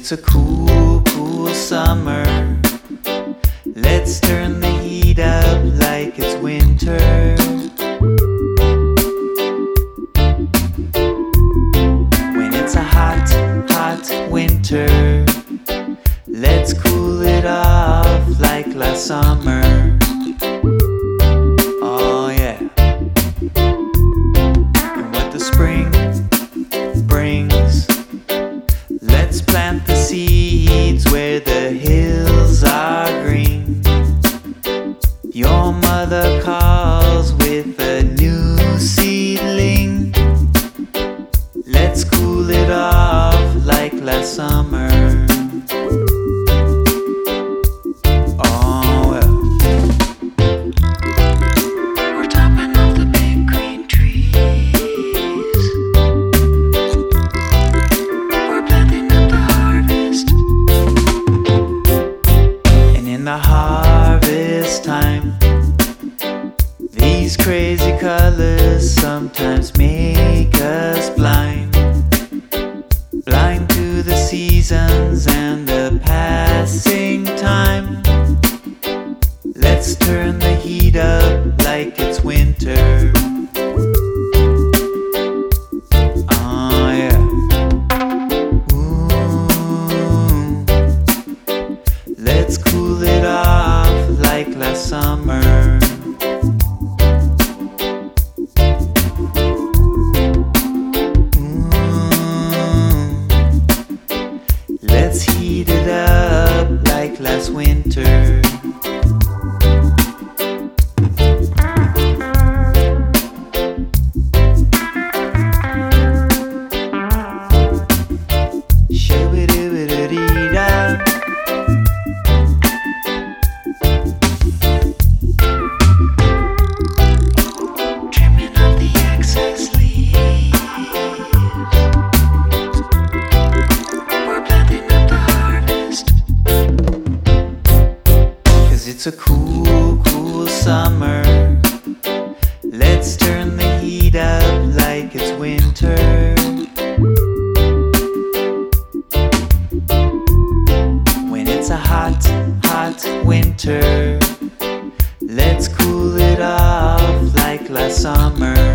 it's a cool, cool summer. Let's turn the heat up like it's winter. When it's a hot, hot winter, let's cool it off like last summer. Oh yeah. And what the spring brings, let's plant the seeds where the hills are green. Your mother calls with a new seedling. Let's cool it off like last summer. Oh well. We're topping off the big green trees. We're planting up the harvest. And in the harvest time, these crazy colors sometimes make us blind. Blind to the seasons and the passing time. Let's turn the heat up like it's winter. Oh yeah. Ooh. Let's cool it off like last summer. Let's heat it up like last winter. Shoo-ba-doo-ba-doo-dee-da. Trimming off the excess leaves. It's a cool, cool summer. Let's turn the heat up like it's winter. When it's a hot, hot winter, let's cool it off like last summer.